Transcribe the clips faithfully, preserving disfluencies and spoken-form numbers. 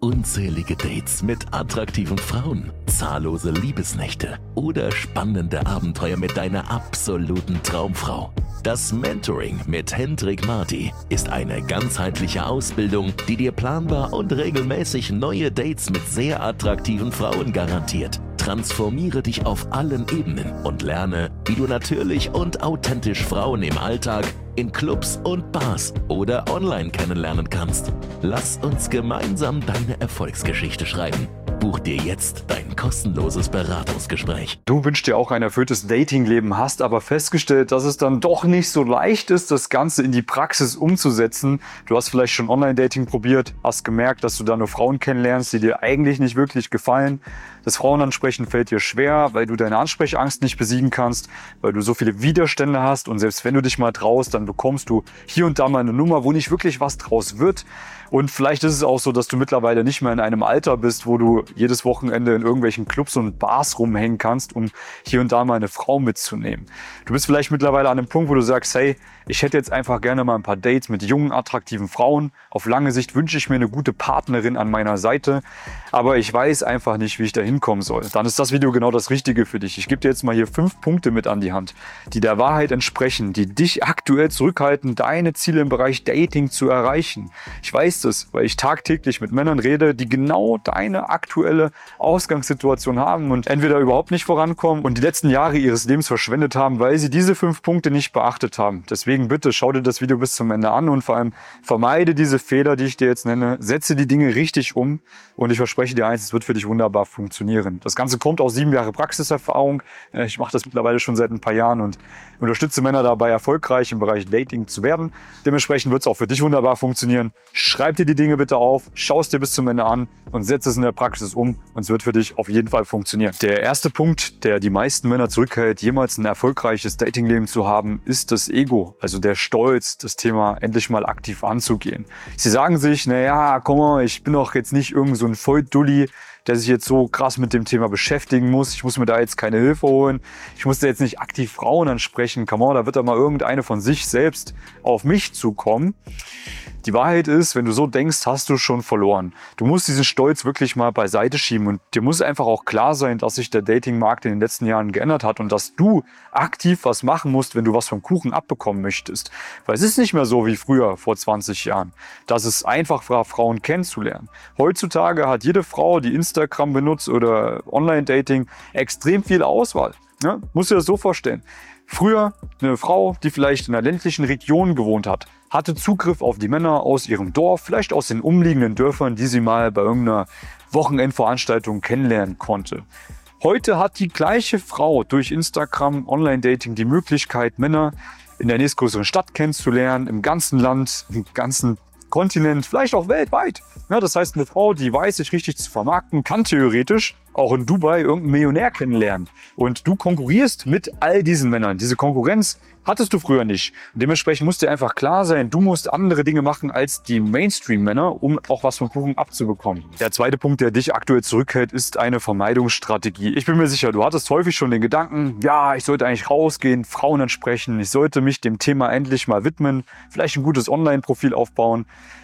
unzählige Dates mit attraktiven Frauen, zahllose Liebesnächte oder spannende Abenteuer mit deiner absoluten Traumfrau. Das Mentoring mit Hendrik Marty ist eine ganzheitliche Ausbildung, die dir planbar und regelmäßig neue Dates mit sehr attraktiven Frauen garantiert. Transformiere dich auf allen Ebenen und lerne, wie du natürlich und authentisch Frauen im Alltag, in Clubs und Bars oder online kennenlernen kannst. Lass uns gemeinsam deine Erfolgsgeschichte schreiben. Buch dir jetzt dein kostenloses Beratungsgespräch. Du wünschst dir auch ein erfülltes Datingleben, hast aber festgestellt, dass es dann doch nicht so leicht ist, das Ganze in die Praxis umzusetzen. Du hast vielleicht schon Online-Dating probiert, hast gemerkt, dass du da nur Frauen kennenlernst, die dir eigentlich nicht wirklich gefallen. Das Frauenansprechen fällt dir schwer, weil du deine Ansprechangst nicht besiegen kannst, weil du so viele Widerstände hast und selbst wenn du dich mal traust, dann bekommst du hier und da mal eine Nummer, wo nicht wirklich was draus wird. Und vielleicht ist es auch so, dass du mittlerweile nicht mehr in einem Alter bist, wo du jedes Wochenende in irgendwelchen Clubs und Bars rumhängen kannst, um hier und da mal eine Frau mitzunehmen. Du bist vielleicht mittlerweile an einem Punkt, wo du sagst, hey, ich hätte jetzt einfach gerne mal ein paar Dates mit jungen, attraktiven Frauen. Auf lange Sicht wünsche ich mir eine gute Partnerin an meiner Seite, aber ich weiß einfach nicht, wie ich da hinkommen soll. Dann ist das Video genau das Richtige für dich. Ich gebe dir jetzt mal hier fünf Punkte mit an die Hand, die der Wahrheit entsprechen, die dich aktuell zurückhalten, deine Ziele im Bereich Dating zu erreichen. Ich weiß das, weil ich tagtäglich mit Männern rede, die genau deine aktuelle Ausgangssituation haben und entweder überhaupt nicht vorankommen und die letzten Jahre ihres Lebens verschwendet haben, weil sie diese fünf Punkte nicht beachtet haben. Deswegen bitte schau dir das Video bis zum Ende an und vor allem vermeide diese Fehler, die ich dir jetzt nenne. Setze die Dinge richtig um und ich verspreche dir eins, es wird für dich wunderbar funktionieren. Das Ganze kommt aus sieben Jahre Praxiserfahrung. Ich mache das mittlerweile schon seit ein paar Jahren und unterstütze Männer dabei, erfolgreich im Bereich Dating zu werden. Dementsprechend wird es auch für dich wunderbar funktionieren. Schreib dir die Dinge bitte auf, schau es dir bis zum Ende an und setze es in der Praxis um und es wird für dich auf jeden Fall funktionieren. Der erste Punkt, der die meisten Männer zurückhält, jemals ein erfolgreiches Datingleben zu haben, ist das Ego, also der Stolz, das Thema endlich mal aktiv anzugehen. Sie sagen sich, naja, komm mal, ich bin doch jetzt nicht irgend so ein Volldulli, der sich jetzt so krass mit dem Thema beschäftigen muss. Ich muss mir da jetzt keine Hilfe holen. Ich muss da jetzt nicht aktiv Frauen ansprechen. Come on, da wird da mal irgendeine von sich selbst auf mich zukommen. Die Wahrheit ist, wenn du so denkst, hast du schon verloren. Du musst diesen Stolz wirklich mal beiseite schieben und dir muss einfach auch klar sein, dass sich der Datingmarkt in den letzten Jahren geändert hat und dass du aktiv was machen musst, wenn du was vom Kuchen abbekommen möchtest. Weil es ist nicht mehr so wie früher, vor zwanzig Jahren, dass es einfach war, Frauen kennenzulernen. Heutzutage hat jede Frau, die Instagram benutzt oder Online-Dating, extrem viel Auswahl. Ja? Musst du dir das so vorstellen. Früher eine Frau, die vielleicht in einer ländlichen Region gewohnt hat, hatte Zugriff auf die Männer aus ihrem Dorf, vielleicht aus den umliegenden Dörfern, die sie mal bei irgendeiner Wochenendveranstaltung kennenlernen konnte. Heute hat die gleiche Frau durch Instagram, Online-Dating die Möglichkeit, Männer in der nächstgrößeren Stadt kennenzulernen, im ganzen Land, im ganzen Kontinent, vielleicht auch weltweit. Ja, das heißt, eine Frau, die weiß, sich richtig zu vermarkten, kann theoretisch auch in Dubai irgendeinen Millionär kennenlernen. Und du konkurrierst mit all diesen Männern. Diese Konkurrenz hattest du früher nicht. Und dementsprechend musst dir einfach klar sein, du musst andere Dinge machen als die Mainstream-Männer, um auch was vom Kuchen abzubekommen. Der zweite Punkt, der dich aktuell zurückhält, ist eine Vermeidungsstrategie. Ich bin mir sicher, du hattest häufig schon den Gedanken, ja, ich sollte eigentlich rausgehen, Frauen ansprechen, ich sollte mich dem Thema endlich mal widmen, vielleicht ein gutes Online-Profil aufbauen.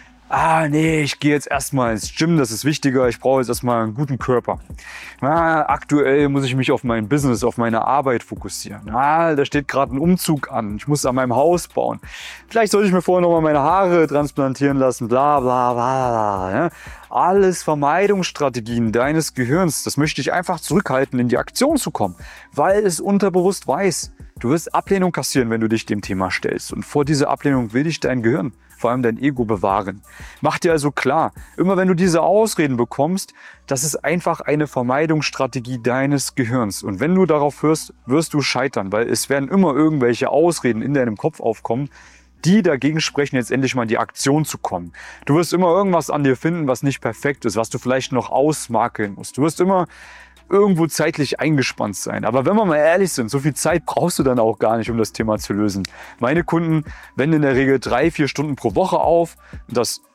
Ah, nee, ich gehe jetzt erstmal ins Gym, das ist wichtiger, ich brauche jetzt erstmal einen guten Körper. Ah, aktuell muss ich mich auf mein Business, auf meine Arbeit fokussieren. Ah, da steht gerade ein Umzug an, ich muss an meinem Haus bauen. Vielleicht sollte ich mir vorher nochmal meine Haare transplantieren lassen, bla bla bla bla. Ja? Alles Vermeidungsstrategien deines Gehirns, das möchte ich einfach zurückhalten, in die Aktion zu kommen, weil es unterbewusst weiß, du wirst Ablehnung kassieren, wenn du dich dem Thema stellst. Und vor dieser Ablehnung will dich dein Gehirn, vor allem dein Ego, bewahren. Mach dir also klar, immer wenn du diese Ausreden bekommst, das ist einfach eine Vermeidungsstrategie deines Gehirns. Und wenn du darauf hörst, wirst du scheitern, weil es werden immer irgendwelche Ausreden in deinem Kopf aufkommen, die dagegen sprechen, jetzt endlich mal in die Aktion zu kommen. Du wirst immer irgendwas an dir finden, was nicht perfekt ist, was du vielleicht noch ausmakeln musst. Du wirst immer irgendwo zeitlich eingespannt sein. Aber wenn wir mal ehrlich sind, so viel Zeit brauchst du dann auch gar nicht, um das Thema zu lösen. Meine Kunden wenden in der Regel drei, vier Stunden pro Woche auf. Das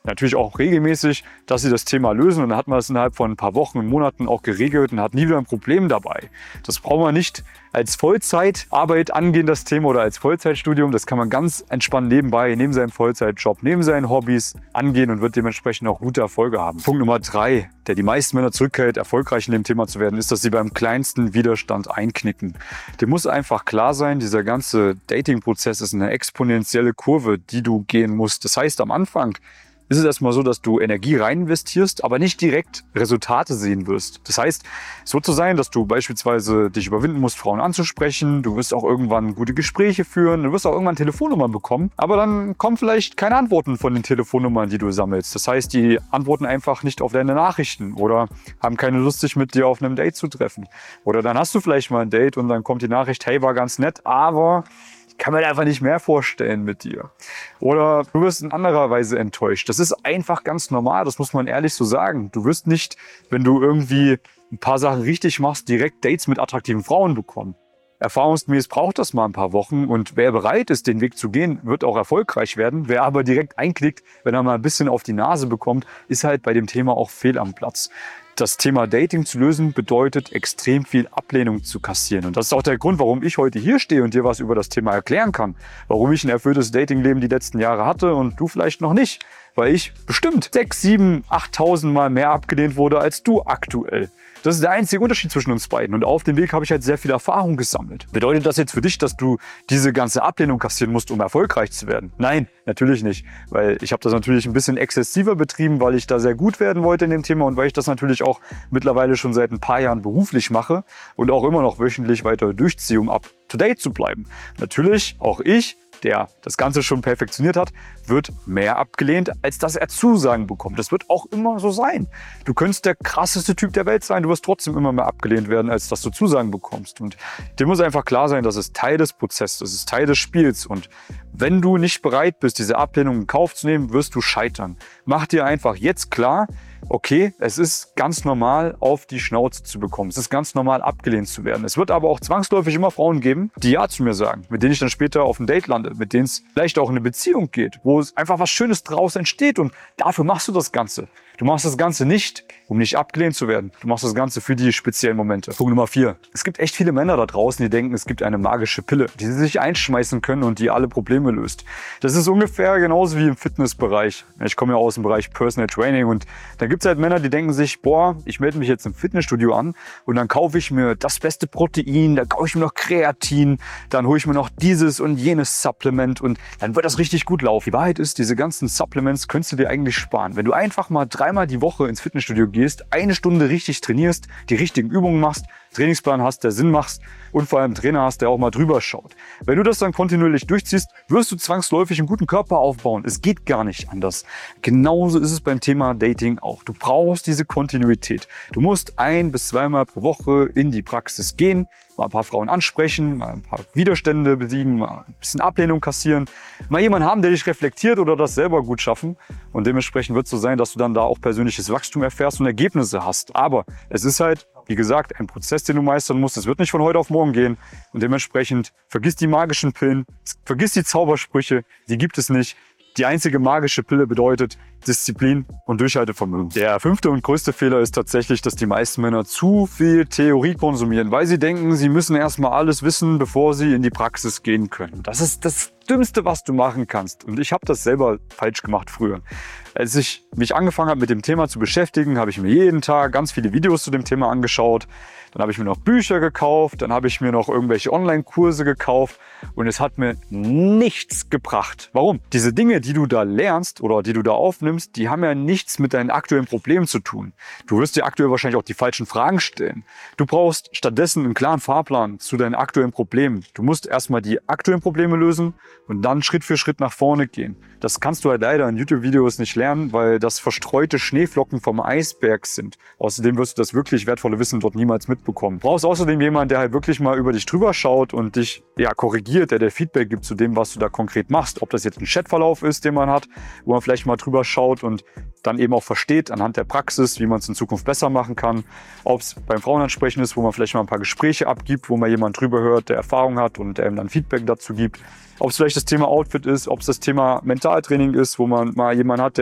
Natürlich auch regelmäßig, dass sie das Thema lösen. Und dann hat man das innerhalb von ein paar Wochen und Monaten auch geregelt und hat nie wieder ein Problem dabei. Das braucht man nicht als Vollzeitarbeit angehen, das Thema, oder als Vollzeitstudium. Das kann man ganz entspannt nebenbei, neben seinem Vollzeitjob, neben seinen Hobbys angehen und wird dementsprechend auch gute Erfolge haben. Punkt Nummer drei, der die meisten Männer zurückhält, erfolgreich in dem Thema zu werden, ist, dass sie beim kleinsten Widerstand einknicken. Dem muss einfach klar sein, dieser ganze Dating-Prozess ist eine exponentielle Kurve, die du gehen musst. Das heißt, am Anfang ist es erstmal so, dass du Energie rein investierst, aber nicht direkt Resultate sehen wirst. Das heißt, es wird so sein, dass du beispielsweise dich überwinden musst, Frauen anzusprechen. Du wirst auch irgendwann gute Gespräche führen. Du wirst auch irgendwann Telefonnummern bekommen. Aber dann kommen vielleicht keine Antworten von den Telefonnummern, die du sammelst. Das heißt, die antworten einfach nicht auf deine Nachrichten oder haben keine Lust, sich mit dir auf einem Date zu treffen. Oder dann hast du vielleicht mal ein Date und dann kommt die Nachricht, hey, war ganz nett, aber ich kann mir einfach nicht mehr vorstellen mit dir. Oder du wirst in anderer Weise enttäuscht. Das ist einfach ganz normal, das muss man ehrlich so sagen. Du wirst nicht, wenn du irgendwie ein paar Sachen richtig machst, direkt Dates mit attraktiven Frauen bekommen. Erfahrungsgemäß braucht das mal ein paar Wochen und wer bereit ist, den Weg zu gehen, wird auch erfolgreich werden. Wer aber direkt einklickt, wenn er mal ein bisschen auf die Nase bekommt, ist halt bei dem Thema auch fehl am Platz. Das Thema Dating zu lösen bedeutet, extrem viel Ablehnung zu kassieren. Und das ist auch der Grund, warum ich heute hier stehe und dir was über das Thema erklären kann. Warum ich ein erfülltes Datingleben die letzten Jahre hatte und du vielleicht noch nicht. Weil ich bestimmt sechs, sieben, achttausend Mal mehr abgelehnt wurde als du aktuell. Das ist der einzige Unterschied zwischen uns beiden. Und auf dem Weg habe ich halt sehr viel Erfahrung gesammelt. Bedeutet das jetzt für dich, dass du diese ganze Ablehnung kassieren musst, um erfolgreich zu werden? Nein, natürlich nicht. Weil ich habe das natürlich ein bisschen exzessiver betrieben, weil ich da sehr gut werden wollte in dem Thema und weil ich das natürlich auch mittlerweile schon seit ein paar Jahren beruflich mache und auch immer noch wöchentlich weiter durchziehe, um up to date zu bleiben. Natürlich, auch ich, der das Ganze schon perfektioniert hat, wird mehr abgelehnt, als dass er Zusagen bekommt. Das wird auch immer so sein. Du könntest der krasseste Typ der Welt sein, du wirst trotzdem immer mehr abgelehnt werden, als dass du Zusagen bekommst. Und dir muss einfach klar sein, das ist Teil des Prozesses, das ist Teil des Spiels. Und wenn du nicht bereit bist, diese Ablehnung in Kauf zu nehmen, wirst du scheitern. Mach dir einfach jetzt klar, okay, es ist ganz normal, auf die Schnauze zu bekommen. Es ist ganz normal, abgelehnt zu werden. Es wird aber auch zwangsläufig immer Frauen geben, die Ja zu mir sagen, mit denen ich dann später auf ein Date lande, mit denen es vielleicht auch in eine Beziehung geht, wo es einfach was Schönes draus entsteht und dafür machst du das Ganze. Du machst das Ganze nicht, um nicht abgelehnt zu werden. Du machst das Ganze für die speziellen Momente. Punkt Nummer vier. Es gibt echt viele Männer da draußen, die denken, es gibt eine magische Pille, die sie sich einschmeißen können und die alle Probleme löst. Das ist ungefähr genauso wie im Fitnessbereich. Ich komme ja aus dem Bereich Personal Training und da gibt es halt Männer, die denken sich, boah, ich melde mich jetzt im Fitnessstudio an und dann kaufe ich mir das beste Protein, dann kaufe ich mir noch Kreatin, dann hole ich mir noch dieses und jenes Supplement und dann wird das richtig gut laufen. Die Wahrheit ist, diese ganzen Supplements könntest du dir eigentlich sparen. Wenn du einfach mal dreimal die Woche ins Fitnessstudio gehst, eine Stunde richtig trainierst, die richtigen Übungen machst, Trainingsplan hast, der Sinn macht und vor allem einen Trainer hast, der auch mal drüber schaut. Wenn du das dann kontinuierlich durchziehst, wirst du zwangsläufig einen guten Körper aufbauen. Es geht gar nicht anders. Genauso ist es beim Thema Dating auch. Du brauchst diese Kontinuität. Du musst ein- bis zweimal pro Woche in die Praxis gehen, mal ein paar Frauen ansprechen, mal ein paar Widerstände besiegen, mal ein bisschen Ablehnung kassieren, mal jemanden haben, der dich reflektiert oder das selber gut schaffen. Und dementsprechend wird es so sein, dass du dann da auch persönliches Wachstum erfährst und Ergebnisse hast. Aber es ist halt, wie gesagt, ein Prozess, den du meistern musst. Es wird nicht von heute auf morgen gehen. Und dementsprechend vergiss die magischen Pillen, vergiss die Zaubersprüche, die gibt es nicht. Die einzige magische Pille bedeutet Disziplin und Durchhaltevermögen. Der fünfte und größte Fehler ist tatsächlich, dass die meisten Männer zu viel Theorie konsumieren, weil sie denken, sie müssen erstmal alles wissen, bevor sie in die Praxis gehen können. Das ist das Dümmste, was du machen kannst. Und ich habe das selber falsch gemacht früher. Als ich mich angefangen habe, mit dem Thema zu beschäftigen, habe ich mir jeden Tag ganz viele Videos zu dem Thema angeschaut. Dann habe ich mir noch Bücher gekauft, dann habe ich mir noch irgendwelche Online-Kurse gekauft und es hat mir nichts gebracht. Warum? Diese Dinge, die du da lernst oder die du da aufnimmst, die haben ja nichts mit deinen aktuellen Problemen zu tun. Du wirst dir aktuell wahrscheinlich auch die falschen Fragen stellen. Du brauchst stattdessen einen klaren Fahrplan zu deinen aktuellen Problemen. Du musst erstmal die aktuellen Probleme lösen und dann Schritt für Schritt nach vorne gehen. Das kannst du halt leider in YouTube-Videos nicht lernen, weil das verstreute Schneeflocken vom Eisberg sind. Außerdem wirst du das wirklich wertvolle Wissen dort niemals mitbekommen. Du brauchst außerdem jemanden, der halt wirklich mal über dich drüber schaut und dich ja korrigiert, der dir Feedback gibt zu dem, was du da konkret machst. Ob das jetzt ein Chatverlauf ist, den man hat, wo man vielleicht mal drüber schaut und dann eben auch versteht anhand der Praxis, wie man es in Zukunft besser machen kann. Ob es beim Frauenansprechen ist, wo man vielleicht mal ein paar Gespräche abgibt, wo man jemanden drüber hört, der Erfahrung hat und der ihm dann Feedback dazu gibt. Ob es vielleicht das Thema Outfit ist, ob es das Thema Mentaltraining ist, wo man mal jemanden hat, der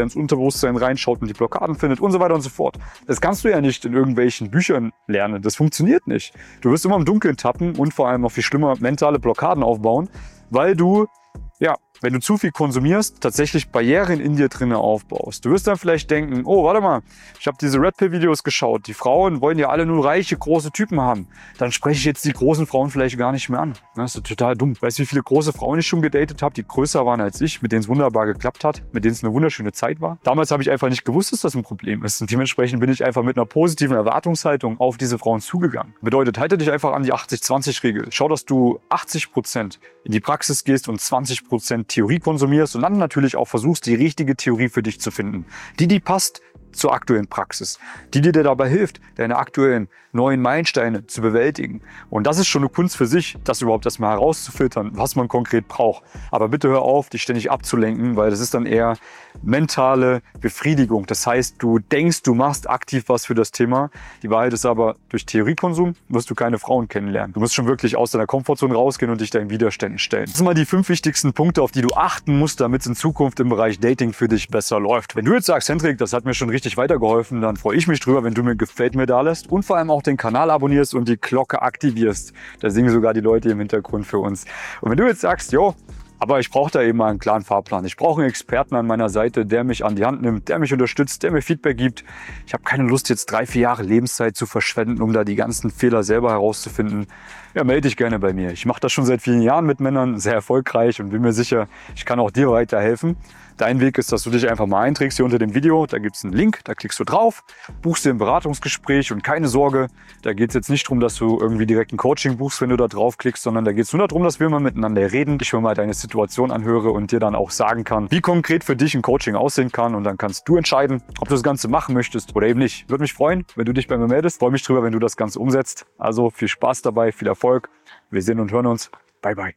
ins Unterbewusstsein reinschaut und die Blockaden findet und so weiter und so fort. Das kannst du ja nicht in irgendwelchen Büchern lernen. Das funktioniert nicht. Du wirst immer im Dunkeln tappen und vor allem noch viel schlimmer mentale Blockaden aufbauen, weil du, ja, wenn du zu viel konsumierst, tatsächlich Barrieren in dir drinnen aufbaust. Du wirst dann vielleicht denken, oh, warte mal, ich habe diese Red Pill Videos geschaut. Die Frauen wollen ja alle nur reiche, große Typen haben. Dann spreche ich jetzt die großen Frauen vielleicht gar nicht mehr an. Das ist total dumm. Weißt du, wie viele große Frauen ich schon gedatet habe, die größer waren als ich, mit denen es wunderbar geklappt hat, mit denen es eine wunderschöne Zeit war? Damals habe ich einfach nicht gewusst, dass das ein Problem ist. Und dementsprechend bin ich einfach mit einer positiven Erwartungshaltung auf diese Frauen zugegangen. Bedeutet, halte dich einfach an die achtzig zwanzig Regel. Schau, dass du achtzig Prozent in die Praxis gehst und zwanzig Prozent Theorie konsumierst und dann natürlich auch versuchst, die richtige Theorie für dich zu finden. Die, die passt zur aktuellen Praxis. Die, die dir dabei hilft, deine aktuellen neuen Meilensteine zu bewältigen. Und das ist schon eine Kunst für sich, das überhaupt erstmal herauszufiltern, was man konkret braucht. Aber bitte hör auf, dich ständig abzulenken, weil das ist dann eher mentale Befriedigung. Das heißt, du denkst, du machst aktiv was für das Thema. Die Wahrheit ist aber, durch Theoriekonsum wirst du keine Frauen kennenlernen. Du musst schon wirklich aus deiner Komfortzone rausgehen und dich deinen Widerständen stellen. Das sind mal die fünf wichtigsten Punkte, auf die du achten musst, damit es in Zukunft im Bereich Dating für dich besser läuft. Wenn du jetzt sagst, Hendrik, das hat mir schon richtig weitergeholfen, dann freue ich mich drüber, wenn du mir Gefällt mir da lässt und vor allem auch den Kanal abonnierst und die Glocke aktivierst. Da singen sogar die Leute im Hintergrund für uns. Und wenn du jetzt sagst, jo, aber ich brauche da eben mal einen klaren Fahrplan. Ich brauche einen Experten an meiner Seite, der mich an die Hand nimmt, der mich unterstützt, der mir Feedback gibt. Ich habe keine Lust, jetzt drei, vier Jahre Lebenszeit zu verschwenden, um da die ganzen Fehler selber herauszufinden. Ja, melde dich gerne bei mir. Ich mache das schon seit vielen Jahren mit Männern, sehr erfolgreich und bin mir sicher, ich kann auch dir weiterhelfen. Dein Weg ist, dass du dich einfach mal einträgst hier unter dem Video. Da gibt es einen Link, da klickst du drauf, buchst dir ein Beratungsgespräch und keine Sorge, da geht es jetzt nicht darum, dass du irgendwie direkt ein Coaching buchst, wenn du da draufklickst, sondern da geht es nur darum, dass wir mal miteinander reden, ich mir mal deine Situation anhöre und dir dann auch sagen kann, wie konkret für dich ein Coaching aussehen kann und dann kannst du entscheiden, ob du das Ganze machen möchtest oder eben nicht. Würde mich freuen, wenn du dich bei mir meldest. Freue mich drüber, wenn du das Ganze umsetzt. Also viel Spaß dabei, viel Erfolg. Wir sehen und hören uns. Bye, bye.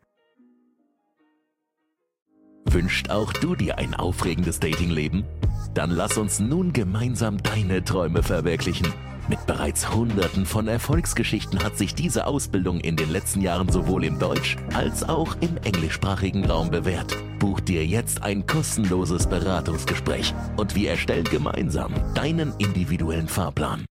Wünscht auch du dir ein aufregendes Datingleben? Dann lass uns nun gemeinsam deine Träume verwirklichen. Mit bereits Hunderten von Erfolgsgeschichten hat sich diese Ausbildung in den letzten Jahren sowohl im deutsch- als auch im englischsprachigen Raum bewährt. Buch dir jetzt ein kostenloses Beratungsgespräch und wir erstellen gemeinsam deinen individuellen Fahrplan.